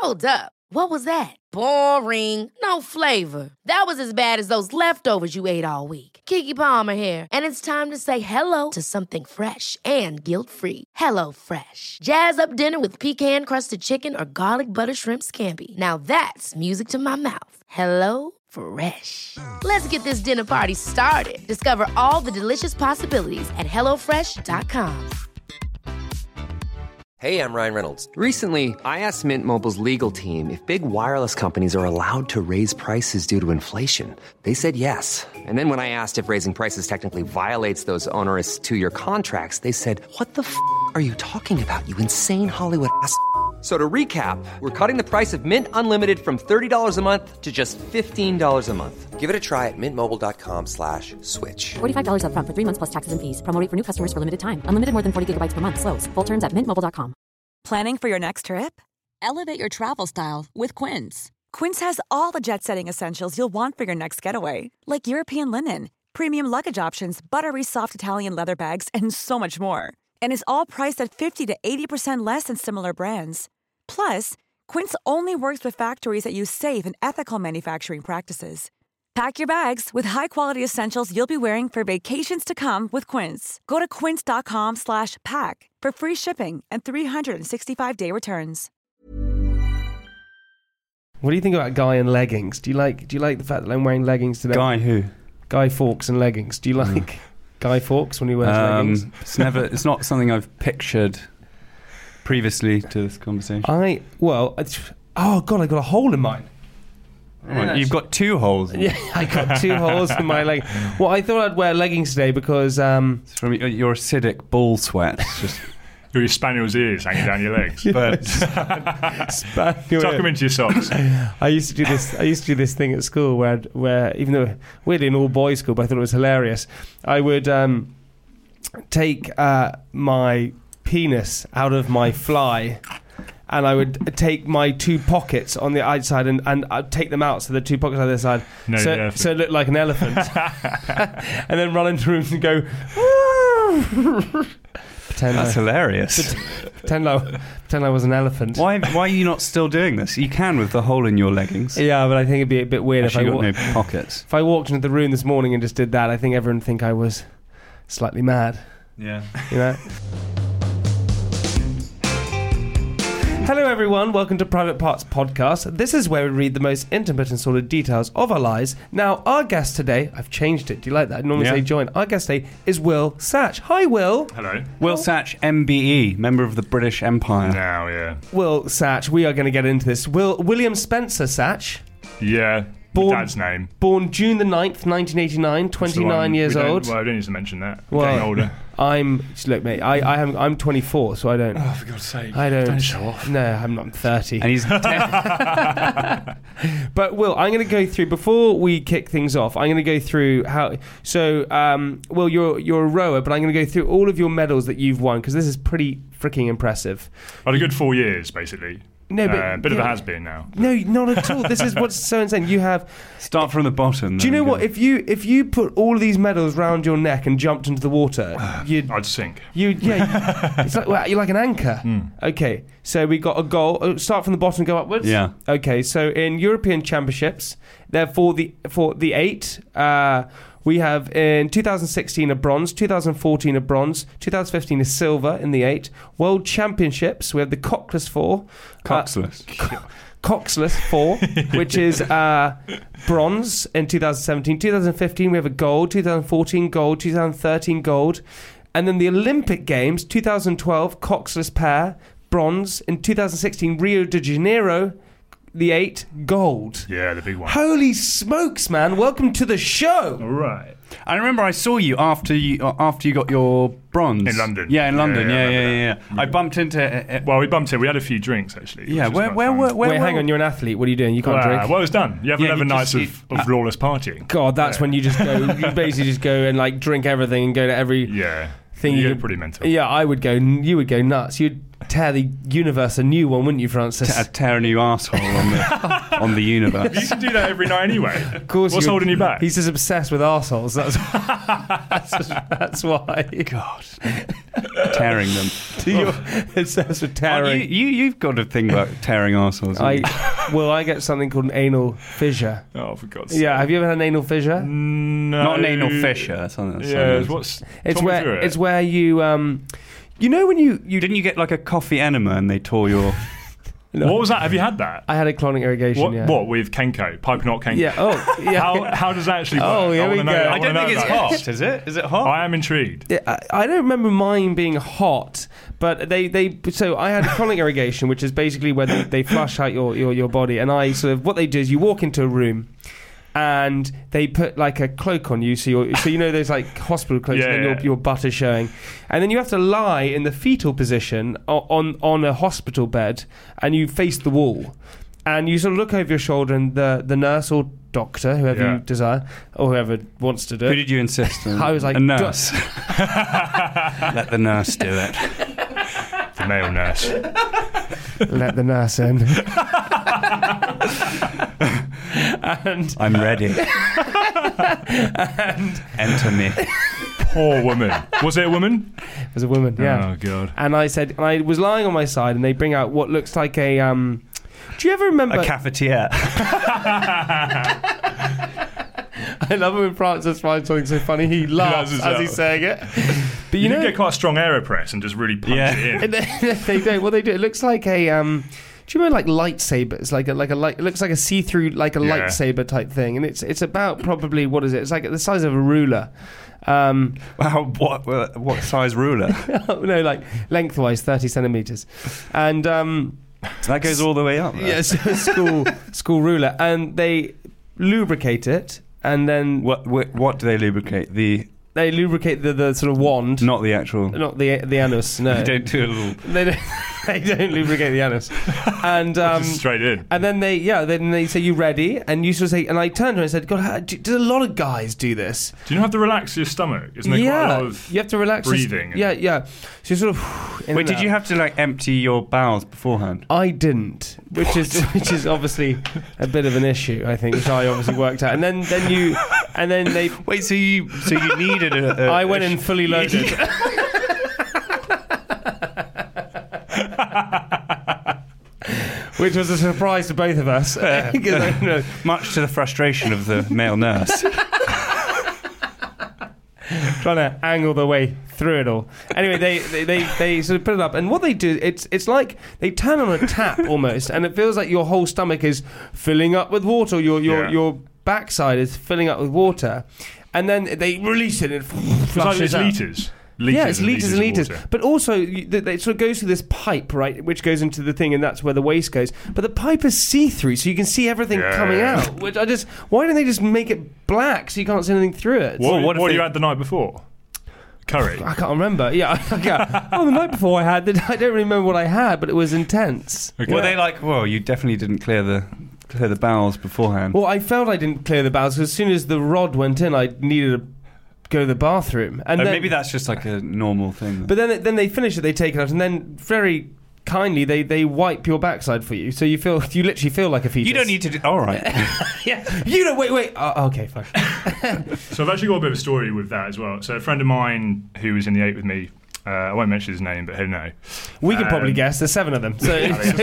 Hold up. What was that? Boring. No flavor. That was as bad as those leftovers you ate all week. Keke Palmer here, and it's time to say hello to something fresh and guilt-free. Hello Fresh. Jazz up dinner with pecan-crusted chicken or garlic butter shrimp scampi. Now that's music to my mouth. Hello Fresh. Let's get this dinner party started. Discover all the delicious possibilities at hellofresh.com. Hey, I'm Ryan Reynolds. Recently, I asked Mint Mobile's legal team if big wireless companies are allowed to raise prices due to inflation. They said yes. And then when I asked if raising prices technically violates those onerous two-year contracts, they said, "What the f*** are you talking about, you insane Hollywood ass?" So to recap, we're cutting the price of Mint Unlimited from $30 a month to just $15 a month. Give it a try at mintmobile.com/switch. $45 up front for 3 months plus taxes and fees. Promo rate for new customers for limited time. Unlimited more than 40 gigabytes per month. Slows full terms at mintmobile.com. Planning for your next trip? Elevate your travel style with Quince. Quince has all the jet-setting essentials you'll want for your next getaway, like European linen, premium luggage options, buttery soft Italian leather bags, and so much more. And is all priced at 50 to 80% less than similar brands. Plus, Quince only works with factories that use safe and ethical manufacturing practices. Pack your bags with high-quality essentials you'll be wearing for vacations to come with Quince. Go to quince.com/pack for free shipping and 365-day returns. What do you think about Guy in leggings? Do you like the fact that I'm wearing leggings today? Guy who? Guy Fawkes and leggings. Do you like Guy Fawkes when he wears leggings? It's not something I've pictured previously to this conversation. Oh God, I got a hole in mine. Right, you've got 2 holes. Yeah, I got 2 holes in my leg. Well, I thought I'd wear leggings today because it's from your acidic ball sweat. Just your spaniel's ears hanging down your legs. But tuck them into your socks. I used to do this thing at school where even though weirdly an all boys school, but I thought it was hilarious. I would take my penis out of my fly, and I would take my 2 pockets on the outside and I'd take them out, so the 2 pockets on the other side, so it looked like an elephant, and then run into rooms and go. That's hilarious. Pretend I was an elephant. Why are you not still doing this? You can with the hole in your leggings. Yeah, but I think it'd be a bit weird if I got no pockets. If I walked into the room this morning and just did that, I think everyone would think I was slightly mad. Yeah. You know? Hello everyone, welcome to Private Parts Podcast. This is where we read the most intimate and sordid details of our lives. Now, our guest today, I've changed it, do you like that? I normally say join. Our guest today is Will Satch. Hi Will. Hello. Will Satch, MBE, member of the British Empire. Now, yeah. Will Satch, we are going to get into this. William Spencer Satch. Yeah. Dad's name. Born June the 9th, 1989, 29 years old. Well, I don't need to mention that. We're getting older. Look, mate, I'm 24, so I don't. Oh, for God's sake! Don't show off. No, I'm not. I'm 30, and he's. But Will, I'm going to go through before we kick things off. I'm going to go through how. So, Will, you're a rower, but I'm going to go through all of your medals that you've won because this is pretty freaking impressive. I had a good 4 years, basically. No, but bit of a has-been now. No, not at all. This is what's so insane. You have start from the bottom. Do you know what? If you put all of these medals round your neck and jumped into the water, I'd sink. It's like you're like an anchor. Okay, so we got a goal. Start from the bottom, and go upwards. Yeah. Okay, so in European Championships, for the 8. We have in 2016 a bronze, 2014 a bronze, 2015 a silver in the 8. World Championships, we have the Coxless 4. Coxless 4, which is bronze in 2017. 2015 we have a gold, 2014 gold, 2013 gold. And then the Olympic Games, 2012 Coxless pair, bronze. In 2016 Rio de Janeiro, the 8 gold. Yeah, the big one. Holy smokes, man! Welcome to the show. All right. I remember I saw you after you got your bronze in London. Yeah, in London. Yeah. I bumped into. Well, we bumped into. We had a few drinks actually. Yeah. Wait, hang on. You're an athlete. What are you doing? You can't drink. Well, it was done. You have 11 nights of lawless partying. God, that's when you just go. You basically just go and like drink everything and go to every thing. You get pretty mental. Yeah, I would go. You would go nuts. You'd tear the universe a new one, wouldn't you, Francis? Tear a new arsehole on the universe. You should do that every night anyway. Of course. What's holding you back? He's just obsessed with arseholes. That's why. God. tearing them. It stands for tearing. You've got a thing about tearing arseholes. I get something called an anal fissure. Oh, for God's sake. Yeah, have you ever had an anal fissure? No. Not an anal fissure. That's something. It's where you you know when you didn't you get like a coffee enema and they tore your. No. What was that? Have you had that? I had a colonic irrigation. What with Kenko? Pipe knot Kenko? Yeah. Oh, yeah. How does that actually work? Oh, here we go. I don't think it's hot. Is it? Is it hot? I am intrigued. I don't remember mine being hot, but so I had colonic irrigation, which is basically where they flush out your body, and what they do is you walk into a room. And they put like a cloak on you, so you know those like hospital cloaks, and then your butt is showing, and then you have to lie in the fetal position on a hospital bed, and you face the wall, and you sort of look over your shoulder, and the nurse or doctor, whoever you desire, or whoever wants to do it. Who did you insist on? I was like, a nurse. Let the nurse do it. The male nurse. Let the nurse in. And I'm ready. And enter me. Poor woman. Was it a woman? It was a woman, yeah. Oh, God. And I was lying on my side, and they bring out what looks like a do you ever remember a cafetiere? I love it when Francis finds something so funny he laughs as he's saying it. But you know, get quite a strong AeroPress and just really punch it in. They don't. What they do, it looks like a do you remember like lightsabers? It looks like a see-through lightsaber type thing, and it's about probably, what is it? It's like the size of a ruler. Wow, what size ruler? No, like lengthwise 30 centimeters, and that goes all the way up. Yes, school ruler, and they lubricate it, and then what do they lubricate? They lubricate the sort of wand, not the actual, not the anus. No, they don't do a little. They don't lubricate the anus, and just straight in. And then they say, "You ready?" And you sort of say, and I turned to her and said, "God, do a lot of guys do this? Do you not have to relax your stomach? Isn't there quite a lot of you have to relax breathing? Yeah. So you sort of. Wait, did you have to like empty your bowels beforehand? I didn't, which is obviously a bit of an issue, I think, which I obviously worked out. And then they wait. So you needed a I went in fully loaded. Which was a surprise to both of us. Much to the frustration of the male nurse. Trying to angle their way through it all. Anyway, they sort of put it up, and what they do, it's like they turn on a tap almost, and it feels like your whole stomach is filling up with water. Your backside is filling up with water, and then they release it and it flushes out. Litres. Yeah, it's liters and liters. Water. But also, it sort of goes through this pipe, right, which goes into the thing, and that's where the waste goes. But the pipe is see-through, so you can see everything coming out. Which why don't they just make it black so you can't see anything through it? What you had the night before? Curry. I can't remember. Yeah. The night before I don't really remember what I had, but it was intense. Okay. Were they like, well, you definitely didn't clear the bowels beforehand? Well, I felt I didn't clear the bowels because as soon as the rod went in, I needed to go to the bathroom, and then, maybe that's just like a normal thing. But then they finish it, they take it out, and then very kindly they wipe your backside for you, so you literally feel like a fetus. You don't need to do. All right. Yeah. You don't. Wait. Oh, okay, fine. So I've actually got a bit of a story with that as well. So a friend of mine who was in the 8 with me. I won't mention his name, but he'll know. We can probably guess. There's 7 of them. So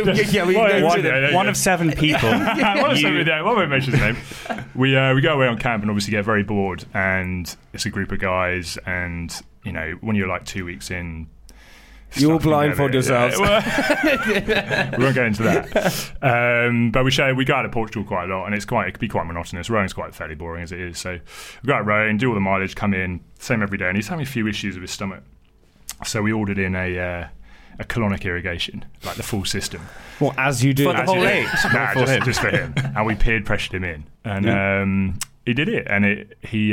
one of 7 people. I won't mention his name. We go away on camp and obviously get very bored. And it's a group of guys. And when you're like 2 weeks in, you'll blindfold yourselves. We won't go into that. But we go out to Portugal quite a lot, and it can be quite monotonous. Rowing's quite fairly boring as it is. So we go out rowing, do all the mileage, come in, same every day. And he's having a few issues with his stomach. So we ordered in a colonic irrigation, like the full system. Well, as you do. For the whole 8? Nah, just for him. And we peer pressured him in. And he did it. And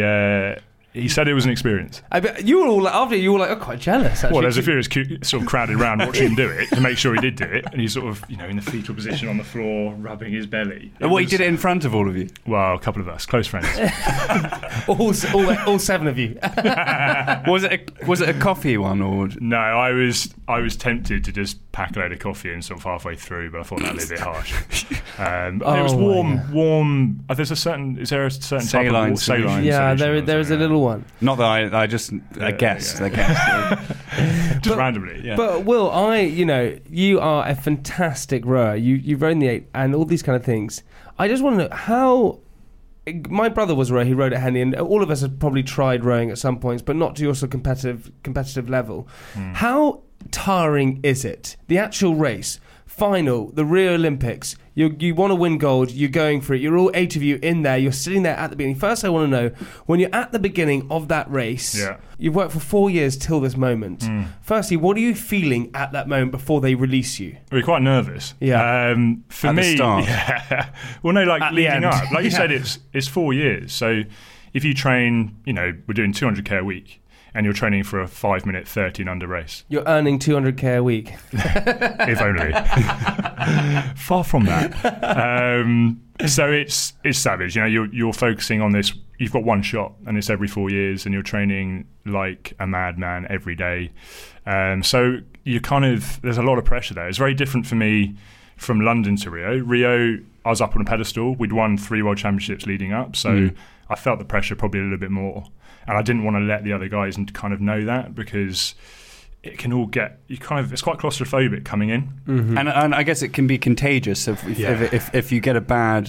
he said it was an experience. I bet you were all like, quite jealous, actually. Well, there's a few sort of crowded around watching him do it to make sure he did do it. And he's sort of, in the fetal position on the floor, rubbing his belly. He did it in front of all of you? Well, a couple of us, close friends. all 7 of you. Was it a coffee one or? No, I was tempted to just pack a load of coffee in sort of halfway through, but I thought that was a bit harsh. It was warm. Is there a certain type of saline? Yeah, there is a little one. Not that I just I guessed. I guessed. Just randomly. Yeah. But Will, you are a fantastic rower. You've rowed in the 8 and all these kind of things. I just want to know how. My brother was a rower. He rowed at Henley, and all of us have probably tried rowing at some points, but not to your sort of competitive level. How tiring is it? The actual race, final, the Rio Olympics. You want to win gold. You're going for it. You're all 8 of you in there. You're sitting there at the beginning. First, I want to know, when you're at the beginning of that race, you've worked for 4 years till this moment. Firstly, what are you feeling at that moment before they release you? We're quite nervous. Yeah. For at me, the start. Yeah. Well, no, like at leading up. Like you said, it's 4 years. So if you train, we're doing 200k a week, and you're training for a 5-minute 13 under race. You're earning 200k a week. If only. Far from that. So it's savage. You're focusing on this. You've got one shot, and it's every 4 years, and you're training like a madman every day. So you there's a lot of pressure there. It's very different for me from London to Rio. Rio, I was up on a pedestal. We'd won 3 World Championships leading up, so I felt the pressure probably a little bit more. And I didn't want to let the other guys kind of know that, because it can all get it's quite claustrophobic coming in. Mm-hmm. And I guess it can be contagious if you get a bad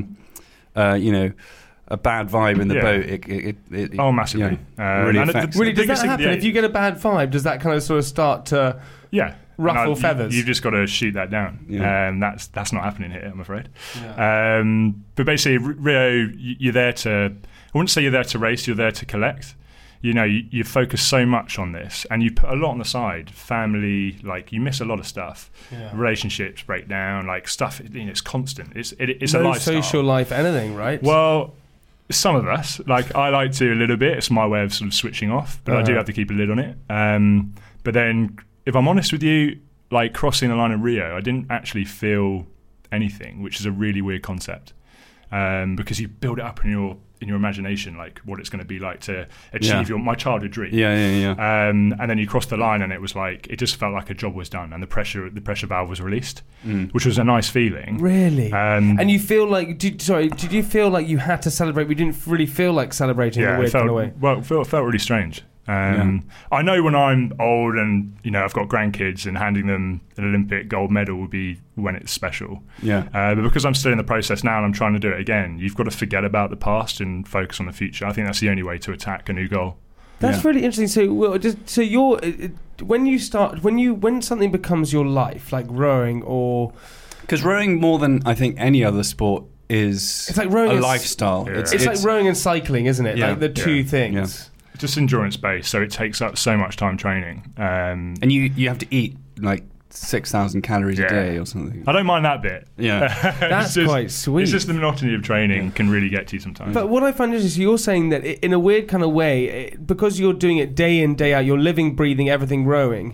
a bad vibe in the boat. It massively. Really affects. Really, does that happen? If you get a bad vibe, does that kind of sort of start to ruffle feathers? You've just got to shoot that down. That's not happening here, I'm afraid. Yeah. But basically, Rio, you're there to. I wouldn't say you're there to race. You're there to collect. You focus so much on this, and you put a lot on the side. Family, like you miss a lot of stuff. Yeah. Relationships break down, like stuff. It's constant. It's no a lifestyle. Social life, anything, right? Well, some of us, like I like to a little bit. It's my way of sort of switching off, but I do have to keep a lid on it. But then, if I'm honest with you, like crossing the line in Rio, I didn't actually feel anything, which is a really weird concept, because you build it up in your imagination, like what it's going to be like to achieve my childhood dream. And then you cross the line, and it was like it just felt like a job was done, and the pressure valve was released, which was a nice feeling. Really. And you feel like did you feel like you had to celebrate? We didn't really feel like celebrating in a weird kind of way. Well, it felt really strange. I know when I'm old and I've got grandkids, and handing them an Olympic gold medal will be when it's special. But because I'm still in the process now and I'm trying to do it again, you've got to forget about the past and focus on the future. I think that's the only way to attack a new goal. That's really interesting. So you're when something becomes your life, like rowing, or because rowing more than I think any other sport it's like rowing a lifestyle. Yeah. It's like rowing and cycling, isn't it? Like the two things. Yeah. Just endurance based, so it takes up so much time training. And you have to eat like 6,000 calories a day or something. I don't mind that bit. Yeah. That's quite sweet. It's just the monotony of training can really get to you sometimes. But what I find interesting, you're saying that in a weird kind of way, because you're doing it day in, day out, you're living, breathing, everything rowing,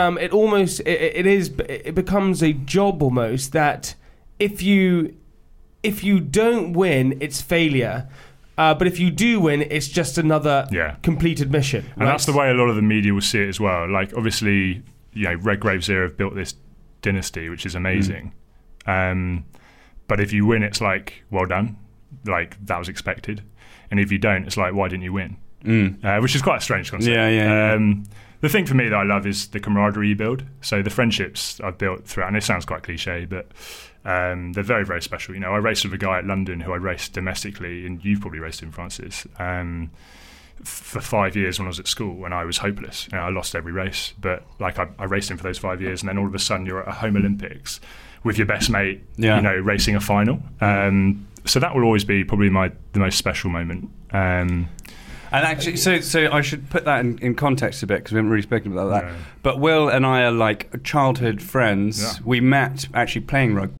it becomes a job almost, that if you don't win, it's failure. But if you do win, it's just another completed mission. And that's the way a lot of the media will see it as well. Like, obviously, Redgrave's era have built this dynasty, which is amazing. But if you win, it's like, well done. Like, that was expected. And if you don't, it's like, why didn't you win? Which is quite a strange concept. The thing for me that I love is the camaraderie you build. So the friendships I've built throughout, and it sounds quite cliche, but they're very, very special. I raced with a guy at London who I raced domestically, and you've probably raced him, Francis, for 5 years when I was at school, when I was hopeless. I lost every race, but like I raced him for those 5 years, and then all of a sudden you're at a home Olympics with your best mate, racing a final. So that will always be probably the most special moment. And actually, so I should put that in context a bit, because we haven't really spoken about that. No. But Will and I are like childhood friends. Yeah. We met actually playing rugby.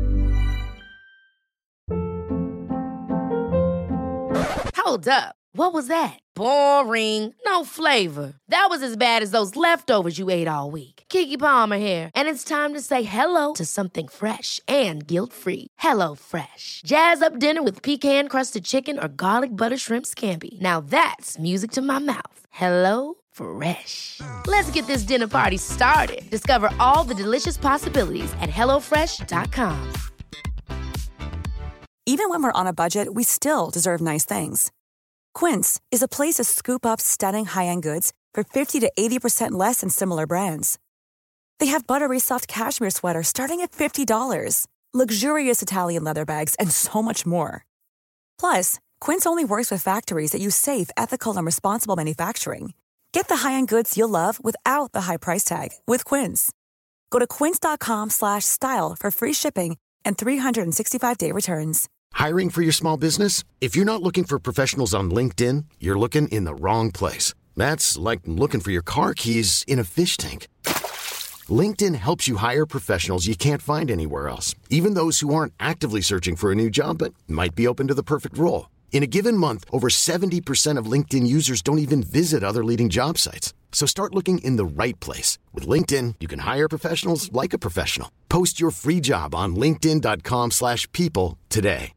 Hold up. What was that? Boring. No flavor. That was as bad as those leftovers you ate all week. Keke Palmer here, and it's time to say hello to something fresh and guilt-free. Hello Fresh. Jazz up dinner with pecan-crusted chicken or garlic butter shrimp scampi. Now that's music to my mouth. Hello Fresh. Let's get this dinner party started. Discover all the delicious possibilities at HelloFresh.com. Even when we're on a budget, we still deserve nice things. Quince is a place to scoop up stunning high-end goods for 50 to 80% less than similar brands. They have buttery soft cashmere sweaters starting at $50, luxurious Italian leather bags, and so much more. Plus, Quince only works with factories that use safe, ethical, and responsible manufacturing. Get the high-end goods you'll love without the high price tag with Quince. Go to quince.com/style for free shipping and 365-day returns. Hiring for your small business? If you're not looking for professionals on LinkedIn, you're looking in the wrong place. That's like looking for your car keys in a fish tank. LinkedIn helps you hire professionals you can't find anywhere else, even those who aren't actively searching for a new job but might be open to the perfect role. In a given month, over 70% of LinkedIn users don't even visit other leading job sites. So start looking in the right place. With LinkedIn, you can hire professionals like a professional. Post your free job on linkedin.com/people today.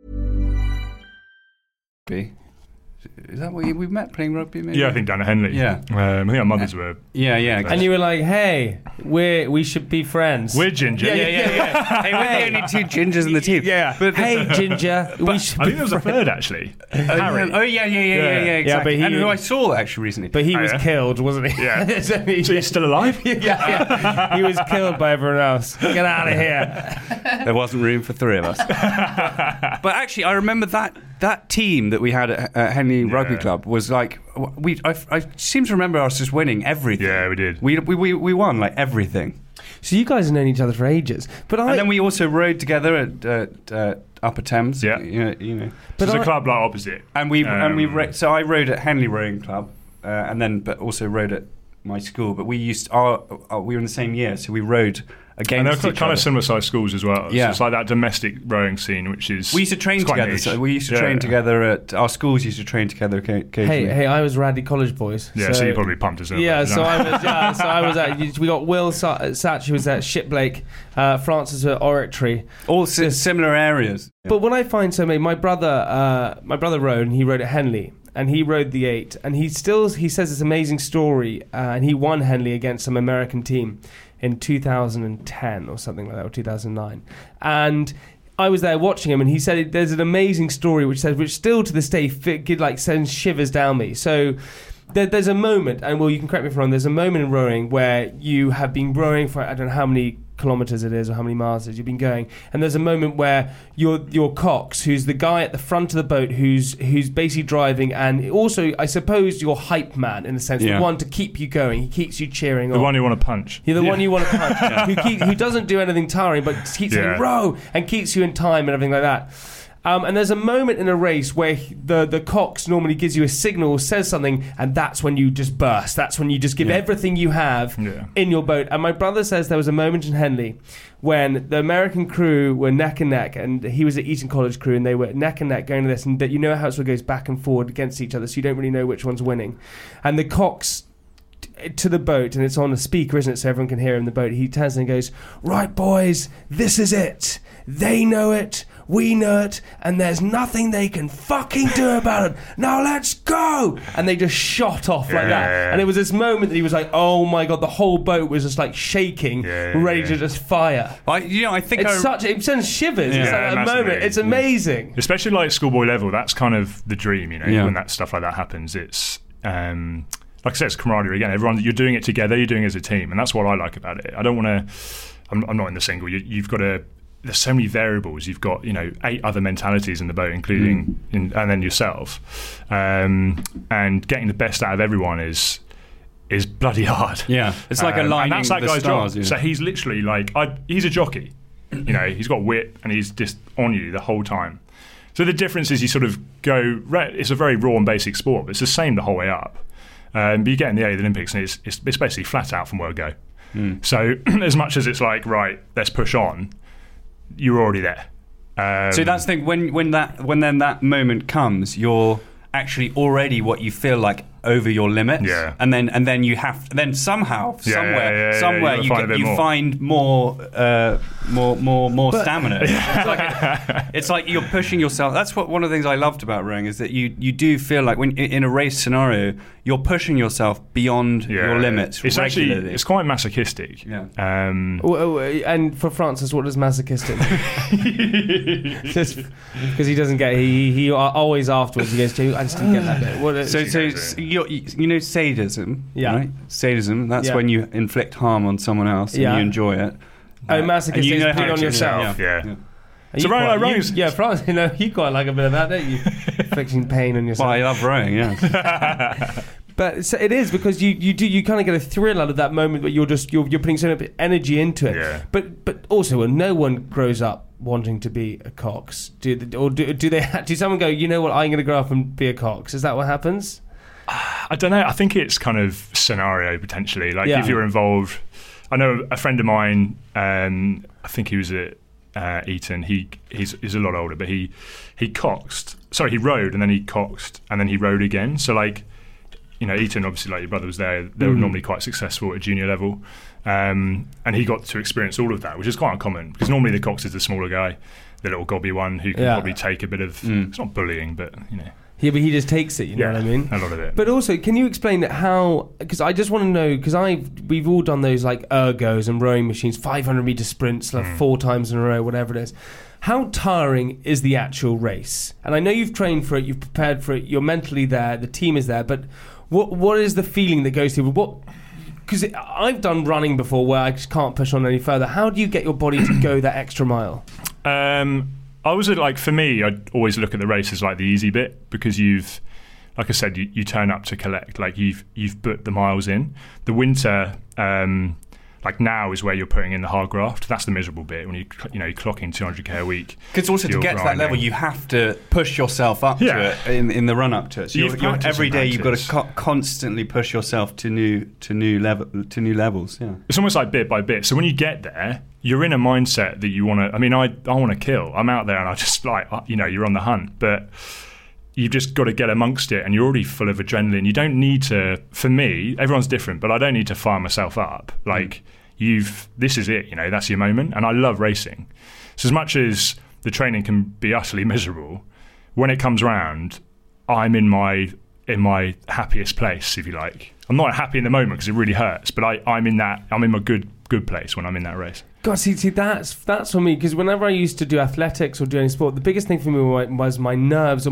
Is that what we met playing rugby? Maybe? Yeah, I think down at Henley. Yeah, I think our mothers were. Yeah. And you were like, "Hey, we should be friends." We're ginger. Yeah. Hey, we're the only two gingers in the team. Yeah. But hey, ginger, we should. I think there was a third actually. Harry. Oh yeah, exactly. Yeah, but and who I saw actually recently. But he was killed, wasn't he? Yeah. So he's still alive? Yeah. He was killed by everyone else. Get out of here. There wasn't room for three of us. But actually, I remember that team that we had at Henley Rugby Club was like I seem to remember us just winning everything. Yeah, we did. We won like everything. So you guys have known each other for ages, and then we also rode together at Upper Thames. Yeah, you know. But it's a club like opposite, and so I rode at Henley Rowing Club, but also rode at my school. But we were in the same year, so we rode against and they're kind of similar sized schools as well. Yeah. So it's like that domestic rowing scene, which is we used to train together. So we used to train together at our schools. Used to train together occasionally. Hey, I was Radley College boys. Yeah, so you probably pumped us up. Yeah, so I was at. We got Will Satch, who was at Shipblake, Francis at Oratory, all similar areas. But what I find so amazing, my brother rowed, and he rowed at Henley. And he rode the 8, and he says this amazing story, and he won Henley against some American team in 2010 or something like that, or 2009. And I was there watching him, and he said there's an amazing story which still to this day sends shivers down me. So there's a moment, and Will, you can correct me if I'm wrong, there's a moment in rowing where you have been rowing for I don't know how many kilometres it is or how many miles it is you've been going, and there's a moment where your Cox, who's the guy at the front of the boat who's basically driving, and also I suppose your hype man in the sense, the one to keep you going, he keeps you cheering on. The one you want to punch. You're the one you want to punch. who doesn't do anything tiring but keeps saying row and keeps you in time and everything like that. And there's a moment in a race where the Cox normally gives you a signal, says something, and that's when you just burst. That's when you just give everything you have in your boat. And my brother says there was a moment in Henley when the American crew were neck and neck, and he was at Eton College crew, and they were neck and neck going to this, and that you know how it sort of goes back and forward against each other, so you don't really know which one's winning. And the Cox to the boat, and it's on a speaker, isn't it, so everyone can hear him in the boat, he turns and goes, "Right, boys, this is it. They know it, we know it, and there's nothing they can fucking do about it. Now let's go!" And they just shot off like that. And it was this moment that he was like, oh my God, the whole boat was just like shaking, ready to just fire. I think it sends shivers. It's like that moment. It's amazing. Especially like schoolboy level, that's kind of the dream, you know, when that stuff like that happens. It's like I said, it's camaraderie again. You're doing it together, you're doing it as a team, and that's what I like about it. I don't want to. I'm not in the single. You've got to. There's so many variables. You've got 8 other mentalities in the boat, including and then yourself, and getting the best out of everyone is bloody hard. Yeah, it's like aligning and that's that the guy's stars. job. Yeah. So he's literally like he's a jockey. He's got wit and he's just on you the whole time. So the difference is you sort of go. It's a very raw and basic sport, but it's the same the whole way up. But you get in the Olympics and it's basically flat out from word go. So as much as it's like, right, let's push on, you're already there. So that's the thing. When that moment comes, you're actually already what you feel like over your limits. Yeah. And then you have somehow somewhere you find more stamina. It's like you're pushing yourself. That's what one of the things I loved about rowing is that you do feel like when in a race scenario you're pushing yourself beyond your limits. It's regularly. actually it's quite masochistic. Yeah. And for Francis, what does masochistic? Just because he doesn't get he always afterwards he goes, I just didn't get that bit. So you know sadism, right? Sadism. That's when you inflict harm on someone else and you enjoy it. Masochistic is putting on yourself. Yeah. So rowing, Francis, you quite like a bit of that, don't you? Inflicting pain on yourself. Well, I love rowing, yeah. But it is because you kind of get a thrill out of that moment where you're putting so much energy into it. Yeah. But also, no one grows up wanting to be a cox. Do someone go, you know what, I'm going to grow up and be a cox? Is that what happens? I don't know. I think it's kind of scenario potentially. Like if you're involved, I know a friend of mine. I think he was at Eton. He's a lot older, but he coxed. Sorry, he rowed and then he coxed and then he rowed again. So like. Eton, obviously, like your brother was there, they were normally quite successful at junior level. And he got to experience all of that, which is quite uncommon because normally the cox is the smaller guy, the little gobby one who can probably take a bit of, it's not bullying, but, Yeah, but he just takes it, you know what I mean? A lot of it. But also, can you explain how, because I just want to know, because we've all done those like ergos and rowing machines, 500-metre sprints, like 4 times in a row, whatever it is. How tiring is the actual race? And I know you've trained for it, you've prepared for it, you're mentally there, the team is there, but what is the feeling that goes through? Because I've done running before where I just can't push on any further. How do you get your body to go that extra mile? I was for me, I'd always look at the race as like the easy bit because you've, like I said, you turn up to collect. Like you've put the miles in. The winter, like now is where you're putting in the hard graft. That's the miserable bit when you clock in 200k a week. Because also to get to that level, you have to push yourself up to it in the run up to it. So you're every day you've got to constantly push yourself to new levels. Yeah, it's almost like bit by bit. So when you get there, you're in a mindset that you want to. I mean, I want to kill. I'm out there and I just you're on the hunt, but. You've just got to get amongst it and you're already full of adrenaline. You don't need to, for me, everyone's different, but I don't need to fire myself up. Like, this is it, that's your moment. And I love racing. So as much as the training can be utterly miserable, when it comes round, I'm in my happiest place, if you like. I'm not happy in the moment because it really hurts, but I'm in my good place when I'm in that race. God, see, that's for me, because whenever I used to do athletics or do any sport, the biggest thing for me was my nerves or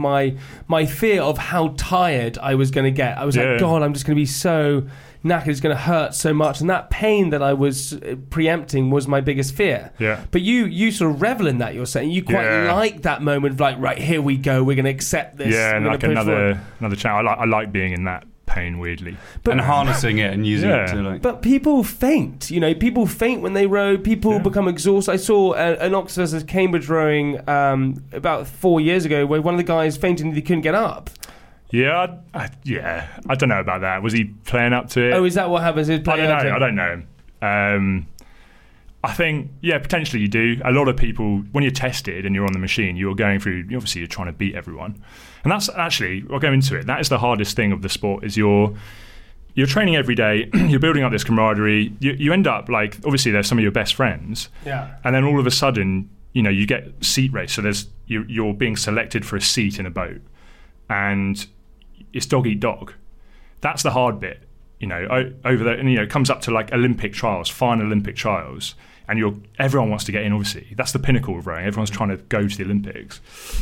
my fear of how tired I was going to get. I was like, God, I'm just going to be so knackered, it's going to hurt so much. And that pain that I was preempting was my biggest fear. Yeah. But you sort of revel in that, you're saying. You quite like that moment of like, right, here we go, we're going to accept this. Yeah, and like another challenge. I like being in that pain weirdly, and harnessing it and using it to But people faint, people faint when they row. People become exhausted. I saw an Oxford versus Cambridge rowing about 4 years ago where one of the guys fainted and he couldn't get up. I don't know about that. Was he playing up to it? Oh, is that what happens? I don't know. I think, potentially you do. A lot of people, when you're tested and you're on the machine, you're going through, obviously you're trying to beat everyone. And that's actually, I'll go into it, that is the hardest thing of the sport, is you're training every day, you're building up this camaraderie, you end up like, obviously there's some of your best friends. Yeah. And then all of a sudden, you get seat race, so you're being selected for a seat in a boat. And it's dog eat dog. That's the hard bit, over there, and it comes up to like Olympic trials, final Olympic trials. And everyone wants to get in, obviously. That's the pinnacle of rowing. Everyone's trying to go to the Olympics.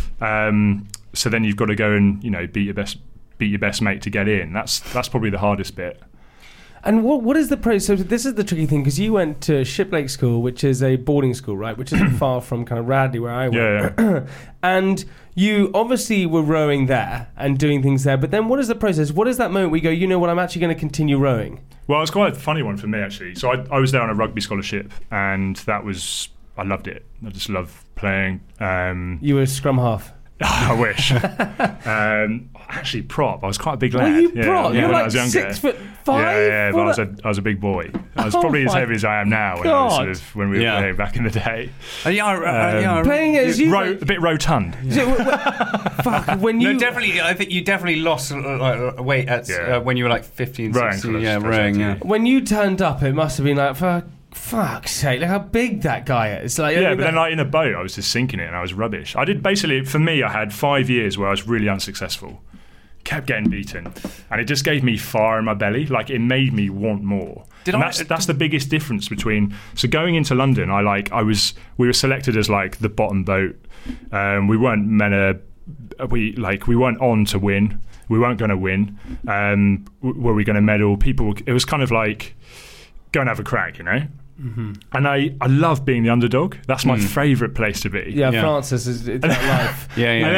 So then you've got to go and, beat your best mate to get in. That's probably the hardest bit. And what is the process? So this is the tricky thing, because you went to Shiplake School, which is a boarding school, right? Which isn't far from kind of Radley, where I went. Yeah. And you obviously were rowing there and doing things there. But then what is the process? What is that moment where you go, you know what, I'm actually going to continue rowing? Well, it's quite a funny one for me, actually. So I was there on a rugby scholarship, and I loved it. I just loved playing. You were a scrum half? I wish. Actually, prop. I was quite a big lad. Were you prop? Yeah, You were when like I was younger. 6'5". Yeah, but I was a big boy. I was probably as my heavy as I am now when I was God. when we were playing back in the day. Playing as you A bit rotund. Fuck, when you... No, definitely. I think you definitely lost weight when you were like 15, Rowing 16. clubs, Yeah, rowing. Yeah. When you turned up, it must have been like, for fuck's sake, look how big that guy is. Like, Yeah, but then like in a boat, I was just sinking it and I was rubbish. I did basically, for me, I had 5 years where I was really unsuccessful. Kept getting beaten. And it just gave me fire in my belly. Like, it made me want more. That's the biggest difference between... So going into London, we were selected as like the bottom boat. We weren't meant to... We weren't on to win. We weren't going to win. Were we going to medal? It was kind of like, go and have a crack, you know? Mm-hmm. And I love being the underdog. That's my favourite place to be. Yeah, Francis is that life.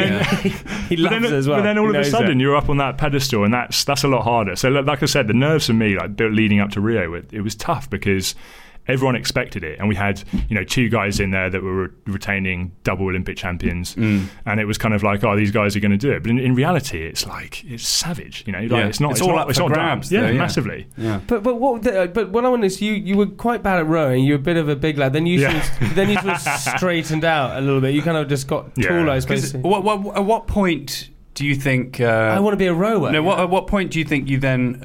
He loves it as well. But then all of a sudden you're up on that pedestal, and that's a lot harder. So like I said, the nerves for me, like leading up to Rio, it was tough because everyone expected it, and we had 2 guys in there that were retaining double Olympic champions, and it was kind of like, oh, these guys are going to do it. But in reality, it's savage. It's not. It's all up for grabs. Yeah, massively. Yeah. But what I want is you were quite bad at rowing. You were a bit of a big lad. Then you sort of straightened out a little bit. You kind of just got taller. At what point do you think? I want to be a rower. No. At what point do you think you then?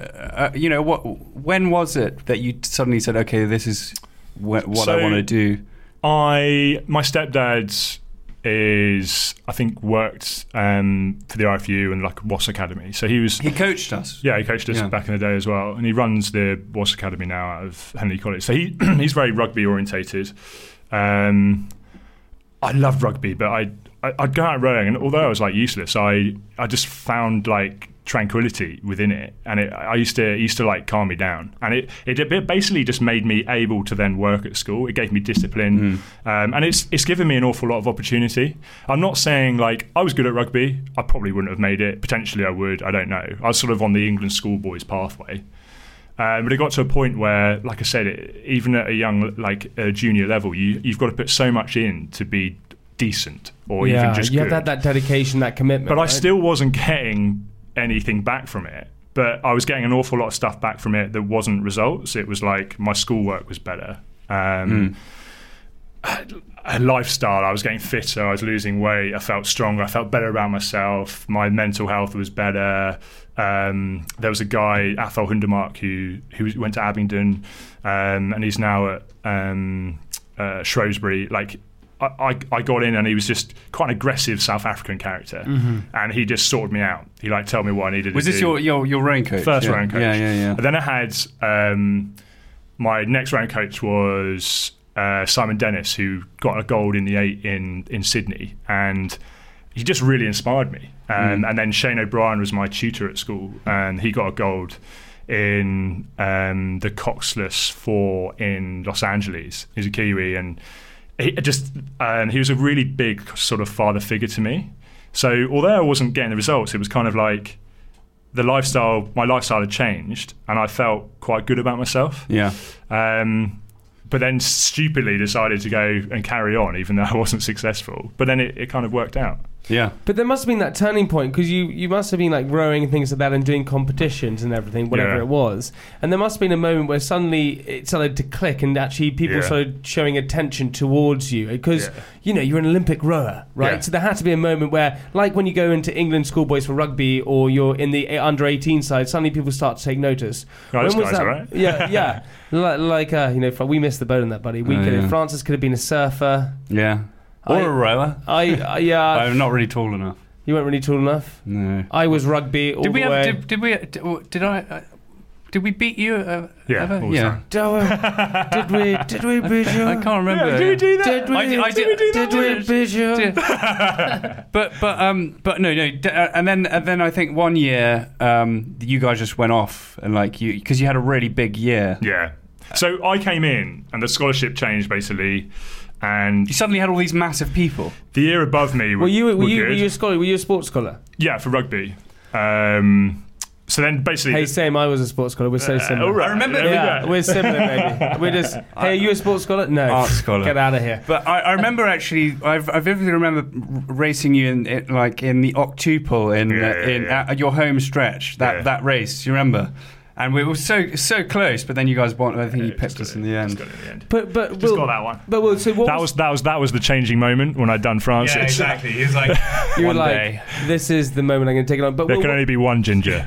When was it that you suddenly said, "Okay, this is what I want to do"? My stepdad I think worked for the RFU and like WAS Academy. So he coached us. Yeah, he coached us back in the day as well, and he runs the WAS Academy now out of Henley College. So he's very rugby orientated. I loved rugby, but I'd go out rowing, and although I was like useless, I just found like tranquility within it, and it used to like calm me down, and it basically just made me able to then work at school. It gave me discipline, and it's given me an awful lot of opportunity. I'm not saying like I was good at rugby. I probably wouldn't have made it. Potentially I would. I don't know. I was sort of on the England schoolboys pathway. But it got to a point where, like I said, even at a junior level, you've got to put so much in to be decent or even just good. You have that dedication, that commitment. But I still wasn't getting anything back from it. But I was getting an awful lot of stuff back from it that wasn't results. It was like my schoolwork was better. A lifestyle, I was getting fitter, I was losing weight, I felt stronger, I felt better about myself, my mental health was better. There was a guy, Athol Hundermark, who went to Abingdon, and he's now at Shrewsbury. Like, I got in, and he was just quite an aggressive South African character, and he just sorted me out. He like told me what I needed to do. Was this your rowing coach? First rowing coach. Yeah. And then I had my next rowing coach was Simon Dennis, who got a gold in the 8 in Sydney, and he just really inspired me. And then Shane O'Brien was my tutor at school, and he got a gold in the Coxless 4 in Los Angeles. He's a Kiwi, and he was a really big sort of father figure to me. So although I wasn't getting the results, it was kind of like my lifestyle had changed, and I felt quite good about myself. Yeah. But then stupidly decided to go and carry on, even though I wasn't successful. But then it kind of worked out. Yeah. But there must have been that turning point, because you must have been like rowing and things like that and doing competitions and everything, whatever it was. And there must have been a moment where suddenly it started to click, and actually people started showing attention towards you. Because, you're an Olympic rower, right? Yeah. So there had to be a moment where, like when you go into England schoolboys for rugby, or you're in the under-18 side, suddenly people start to take notice. Oh, this guy's all right. Yeah. We missed the boat on that, buddy. Francis could have been a surfer. Yeah. Or a rower. I'm not really tall enough. You weren't really tall enough? No. I was rugby all the way. Did we beat you ever? Yeah. Did we beat you? I can't remember. Yeah, did we do that? Did we beat you? But no. And then I think one year you guys just went off, and because you had a really big year. Yeah. So I came in, and the scholarship changed basically. And you suddenly had all these massive people. The year above me were you good. a scholar? Were you a sports scholar? Yeah, for rugby. So then basically... Hey, same, I was a sports scholar. We're so similar. Right. I remember... Yeah, we're similar, baby. We're just... Hey, are you a sports scholar? No. Art scholar. Get out of here. But I remember actually, I vividly remember racing you in the octuple at your home stretch, that race. You remember? And we were so close, but then you guys won. I think you pipped us in the end. But just got that one. But so what that was the changing moment when I'd done France. Yeah, exactly. He was like, you were one like, day. this is the moment I'm going to take it on. But There can only be one ginger.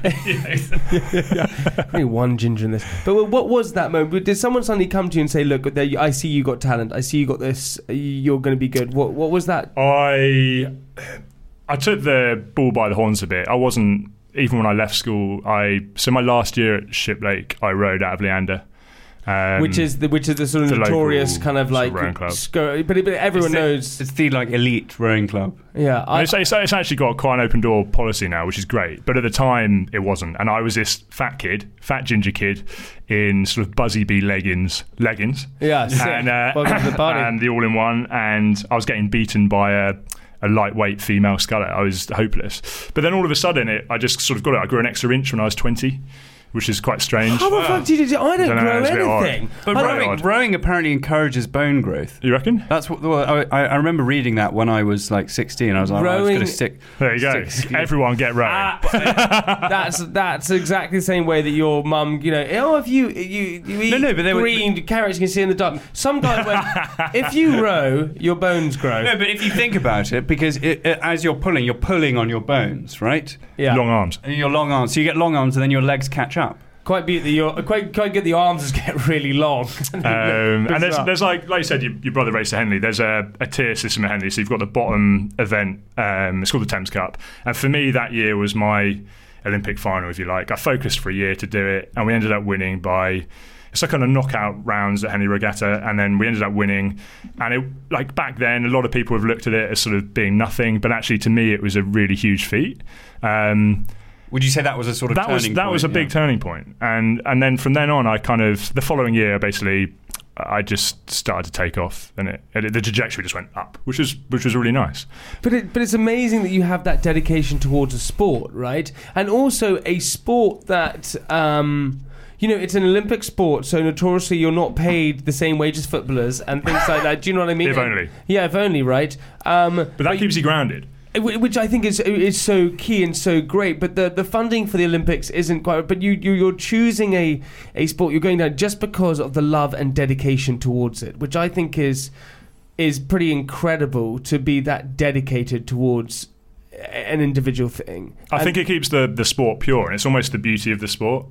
only one ginger in this. But what was that moment? Did someone suddenly come to you and say, "Look, I see you got talent. I see you got this. You're going to be good." What was that? I took the bull by the horns a bit. I wasn't. Even when I left school, so my last year at Shiplake, I rowed out of Leander, which is the sort of the notorious kind of like rowing club. But everyone knows It's the like elite rowing club. Yeah, it's actually got quite an open door policy now, which is great. But at the time, it wasn't, and I was this fat ginger kid in sort of Buzzy Bee leggings. Yeah, sick. And Welcome to the party. and the all-in-one, and I was getting beaten by a lightweight female sculler. I was hopeless. But then all of a sudden, I just sort of got it. I grew an extra inch when I was 20, which is quite strange. How the fuck did you do? I don't grow anything. But rowing apparently encourages bone growth. You reckon? That's what I remember reading that when I was like 16. I was like, I was going to stick. There you go. Everyone get rowing. That's exactly the same way that your mum, if you eat green carrots, you can see in the dark. Some guy went, if you row, your bones grow. No, but if you think about it, because as you're pulling on your bones, right? Yeah. Long arms. Your long arms. So you get long arms, and then your legs catch up. Quite good the arms get really long. And there's like you said, your brother raced at Henley. There's a tier system at Henley. So you've got the bottom event. It's called the Thames Cup. And for me, that year was my Olympic final, if you like. I focused for a year to do it, and we ended up winning by. It's like kind of knockout rounds at Henley Regatta, and then we ended up winning. And it, like back then, a lot of people have looked at it as sort of being nothing, but actually to me, it was a really huge feat. Would you say that was a sort of turning point? That was a big turning point. And then from then on, I kind of, the following year, basically, I just started to take off, and the trajectory just went up, which was really nice. But it's amazing that you have that dedication towards a sport, right? And also a sport that... it's an Olympic sport, so notoriously you're not paid the same wage as footballers and things like that. Do you know what I mean? If only. Yeah, if only, right? But that keeps you grounded. Which I think is so key and so great. But the funding for the Olympics isn't quite... But you're choosing a sport, you're going down just because of the love and dedication towards it, which I think is pretty incredible to be that dedicated towards an individual thing. I think it keeps the sport pure, and it's almost the beauty of the sport.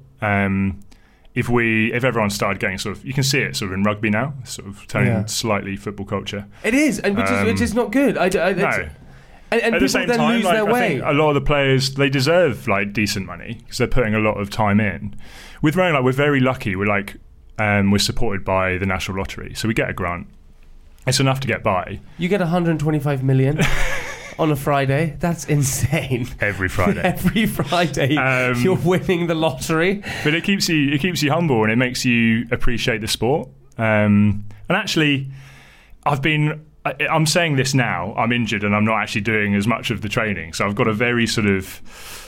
If everyone started getting sort of, you can see it sort of in rugby now, sort of turning slightly football culture. It is, and which is not good. No. And at people the same then time, lose their way. I think a lot of the players, they deserve like decent money because they're putting a lot of time in. With rowing, we're very lucky. We're supported by the National Lottery, so we get a grant. It's enough to get by. You get 125 million. On a Friday. That's insane. Every Friday. Every Friday you're winning the lottery. But it keeps you humble, and it makes you appreciate the sport. And actually, I'm saying this now, I'm injured and I'm not actually doing as much of the training. So I've got a very sort of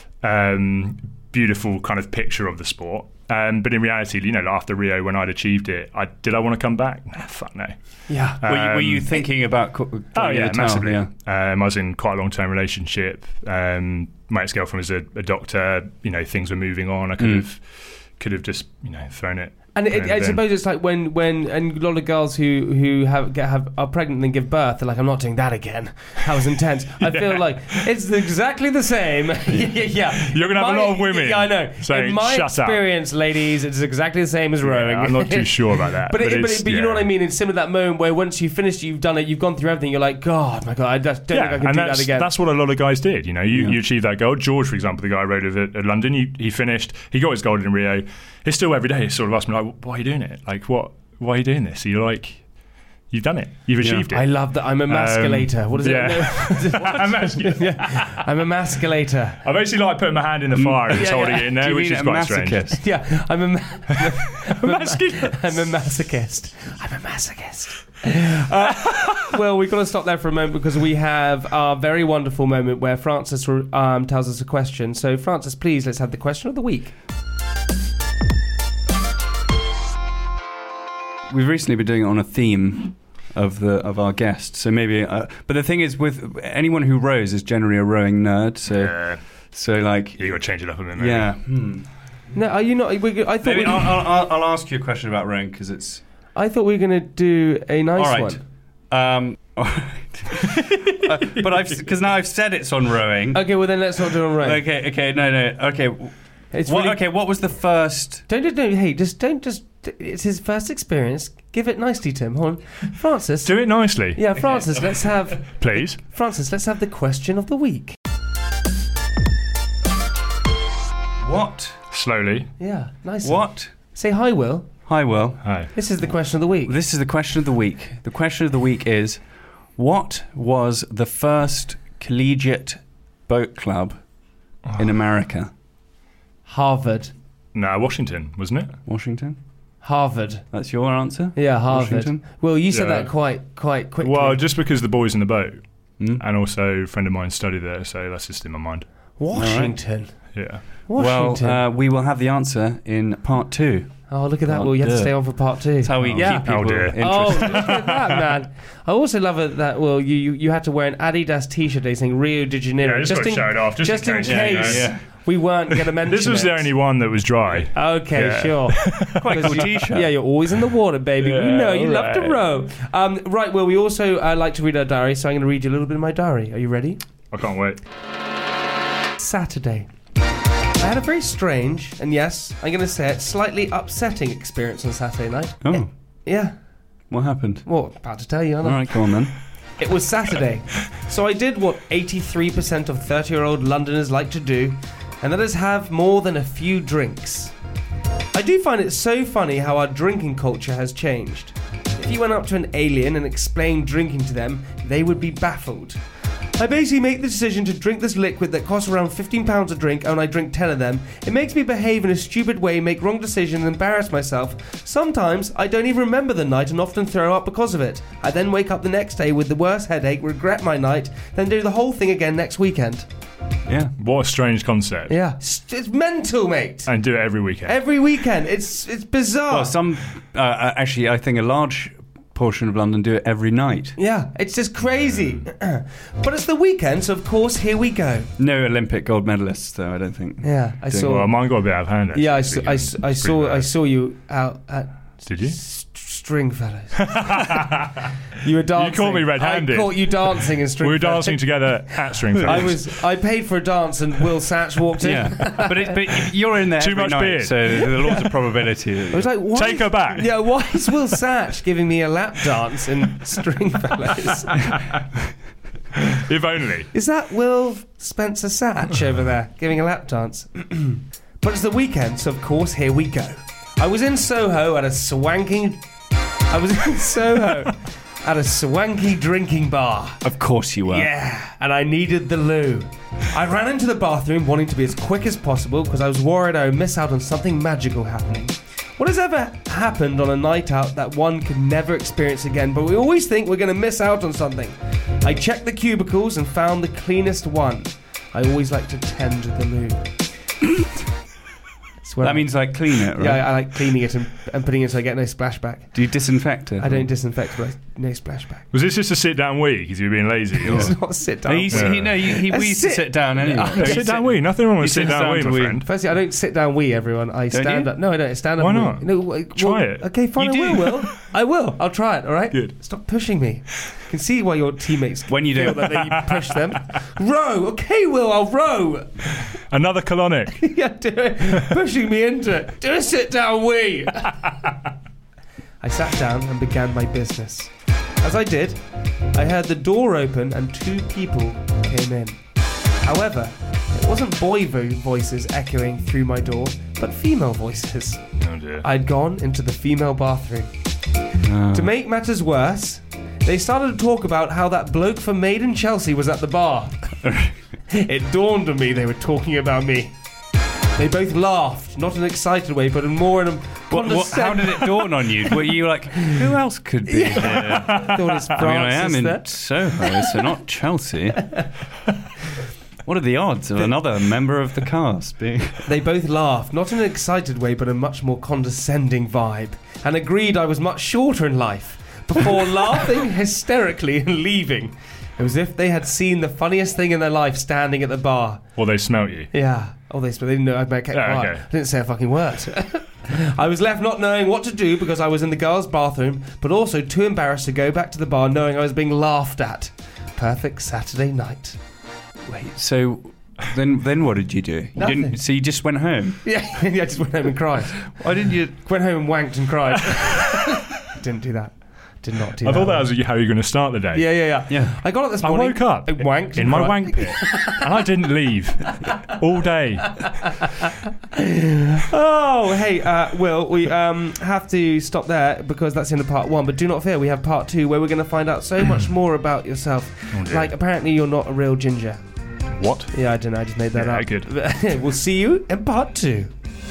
beautiful kind of picture of the sport. But in reality, after Rio, when I'd achieved it, did I want to come back? Nah, fuck no. Yeah. Were you thinking about... massively. Yeah. I was in quite a long-term relationship. My ex-girlfriend was a doctor. Things were moving on. I could have just, thrown it. And I suppose it's like when and a lot of girls who are pregnant and then give birth, they're like, I'm not doing that again. That was intense. I feel like it's exactly the same. Yeah. You're going to have a lot of women. Yeah, I know. Saying, in my shut experience, ladies, it's exactly the same as rowing. I'm not too sure about that. But you know what I mean? It's similar to that moment where once you've finished, you've done it, you've gone through everything, you're like, God, my God, I just don't think I can do that again. That's what a lot of guys did. You achieved that goal. George, for example, the guy I rowed with at London, he finished, he got his gold in Rio. He's still every day sort of asking me, like, why are you doing it? Like, why are you doing this? You're like, you've done it. You've achieved it. I love that. I'm a masculator. What is it? I'm a masculator. I basically like putting my hand in the fire and just holding it in there, which is quite strange. Yeah, I'm a masochist. I'm a masochist. I'm a masochist. Well, we've got to stop there for a moment because we have our very wonderful moment where Francis tells us a question. So, Francis, please, let's have the question of the week. We've recently been doing it on a theme of our guests, so maybe. But the thing is, with anyone who rows is generally a rowing nerd. So like you got to change it up a bit. Maybe. Yeah. No, are you not? I thought maybe I'll ask you a question about rowing because it's. I thought we were going to do a nice one. All right. But because now I've said it's on rowing. Okay, well then let's not do it on rowing. Okay, no. Okay. What was the first? Don't. It's his first experience. Give it nicely, Tim. Hold on. Francis. Do it nicely. Yeah, Francis, let's have... Please. Francis, let's have the question of the week. What? Slowly. Yeah, nice. What? Say hi, Will. Hi, Will. Hi. This is the question of the week. This is the question of the week. The question of the week is, what was the first collegiate boat club in America? Harvard. No, Washington, wasn't it? Washington? Harvard. That's your answer? Yeah, Harvard. Washington? Well, you said that quite quickly. Well, just because the boys in the boat, and also a friend of mine studied there, so that's just in my mind. Washington. Yeah. Washington. Well, we will have the answer in part 2. Oh, look at that. Well, you have to stay on for part 2. That's how we keep people interested. Oh, look at that, man. I also love it that, well, you had to wear an Adidas t-shirt today saying Rio de Janeiro. Yeah, just got to show it off. Just in case. We weren't going to mention This was the only one that was dry. Okay, sure. Quite cool t-shirt. Yeah, you're always in the water, baby. Yeah, we know you right. love to row. Right, well, we also like to read our diary, so I'm going to read you a little bit of my diary. Are you ready? I can't wait. Saturday. I had a very strange, and yes, I'm going to say it, slightly upsetting experience on Saturday night. Oh. Yeah. What happened? Well, about to tell you, aren't I? All right, go on then. It was Saturday, so I did what 83% of 30-year-old Londoners like to do, and that is have more than a few drinks. I do find it so funny how our drinking culture has changed. If you went up to an alien and explained drinking to them, they would be baffled. I basically make the decision to drink this liquid that costs around £15 a drink, and I drink 10 of them. It makes me behave in a stupid way, make wrong decisions, and embarrass myself. Sometimes I don't even remember the night and often throw up because of it. I then wake up the next day with the worst headache, regret my night, then do the whole thing again next weekend. Yeah. What a strange concept. Yeah. It's mental, mate. And do it every weekend. Every weekend. It's bizarre. Well, some... actually, I think a large portion of London do it every night. Yeah, it's just crazy. But it's the weekend, so of course, here we go. No Olympic gold medalists, though, I don't think. Yeah, I saw... Well, mine got a bit out of hand, actually. Yeah, I saw you out at... Did you? Stringfellows. You were dancing. You caught me red-handed. I caught you dancing in Stringfellows. We were dancing together at Stringfellows. I paid for a dance and Will Satch walked in. Yeah, but you're in there Too every much night, beer. so there's lots of probability. I was like, why Take her back. Yeah, why is Will Satch giving me a lap dance in Stringfellows? If only. Is that Will Spencer Satch over there giving a lap dance? But it's the weekend, so of course, here we go. I was in Soho at a swanky drinking bar. Of course you were. Yeah, and I needed the loo. I ran into the bathroom wanting to be as quick as possible because I was worried I would miss out on something magical happening. What has ever happened on a night out that one could never experience again, but we always think we're going to miss out on something? I checked the cubicles and found the cleanest one. I always like to tend the loo. That means like clean it, right? Yeah, I like cleaning it and putting it so I get no splashback. Do you disinfect it? I don't disinfect, but no splashback. Was this just a sit-down wee because you were being lazy? It's not a sit-down. He wees to sit down anyway. Sit-down wee. Nothing wrong with sit-down wee, my friend. Firstly, I don't sit-down wee, everyone. I stand up. No, I don't. I stand up. Why not? No, try it. Okay, fine, You I will. I will. I'll try it, all right? Good. Stop pushing me. You can see why your teammates When you feel do. that you push them. Row. Okay, Will, I'll row. Another colonic. Yeah, do it. Pushing me into it. Do a sit-down wee. I sat down and began my business. As I did, I heard the door open and 2 people came in. However, it wasn't boy voices echoing through my door, but female voices. Oh dear. I'd gone into the female bathroom. To make matters worse, they started to talk about how that bloke from Made in Chelsea was at the bar. It dawned on me they were talking about me. They both laughed, not in an excited way, but more in a How did it dawn on you? Were you like, who else could be here? I am in Soho, so not Chelsea. What are the odds of another member of the cast being... They both laughed, not in an excited way, but a much more condescending vibe, and agreed I was much shorter in life, before laughing hysterically and leaving. It was as if they had seen the funniest thing in their life standing at the bar. Well, they smelt you. Yeah. Oh, they didn't know I'd kept quiet. Okay. I didn't say a fucking word. I was left not knowing what to do because I was in the girls' bathroom, but also too embarrassed to go back to the bar knowing I was being laughed at. Perfect Saturday night. Wait, so then what did you do? Nothing. So you just went home? Yeah, I just went home and cried. Why didn't you... Went home and wanked and cried. Didn't do that. Did not do that. I thought that was how you were going to start the day. Yeah. I got up this morning. I woke up wanked in my wank pit, and I didn't leave all day. Oh, hey, Will, we have to stop there because that's in the part 1. But do not fear, we have part 2 where we're going to find out so much more about yourself. Like, apparently you're not a real ginger. What? Yeah, I don't know. I just made that up. Good. We'll see you in part 2.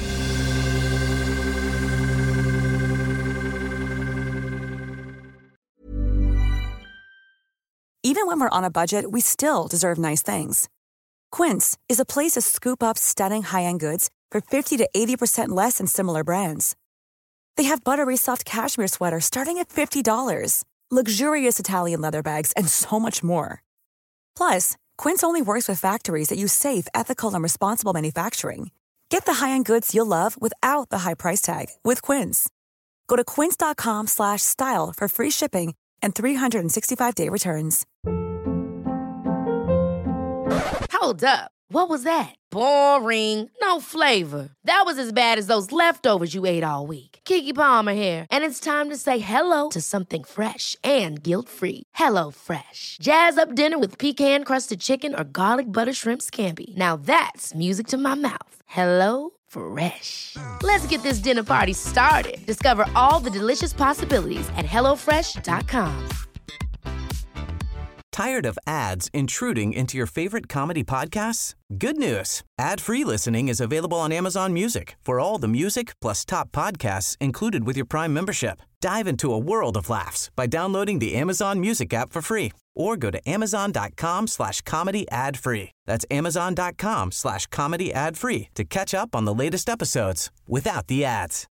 Even when we're on a budget, we still deserve nice things. Quince is a place to scoop up stunning high-end goods for 50 to 80% less than similar brands. They have buttery soft cashmere sweaters starting at $50, luxurious Italian leather bags, and so much more. Plus, Quince only works with factories that use safe, ethical, and responsible manufacturing. Get the high-end goods you'll love without the high price tag with Quince. Go to quince.com/style for free shipping and 365-day returns. Hold up. What was that? Boring. No flavor. That was as bad as those leftovers you ate all week. Keke Palmer here, and it's time to say hello to something fresh and guilt-free. Hello Fresh. Jazz up dinner with pecan-crusted chicken or garlic butter shrimp scampi. Now that's music to my mouth. Hello Fresh. Let's get this dinner party started. Discover all the delicious possibilities at HelloFresh.com. Tired of ads intruding into your favorite comedy podcasts? Good news. Ad-free listening is available on Amazon Music for all the music plus top podcasts included with your Prime membership. Dive into a world of laughs by downloading the Amazon Music app for free or go to amazon.com/comedy ad-free. That's amazon.com/comedy ad-free to catch up on the latest episodes without the ads.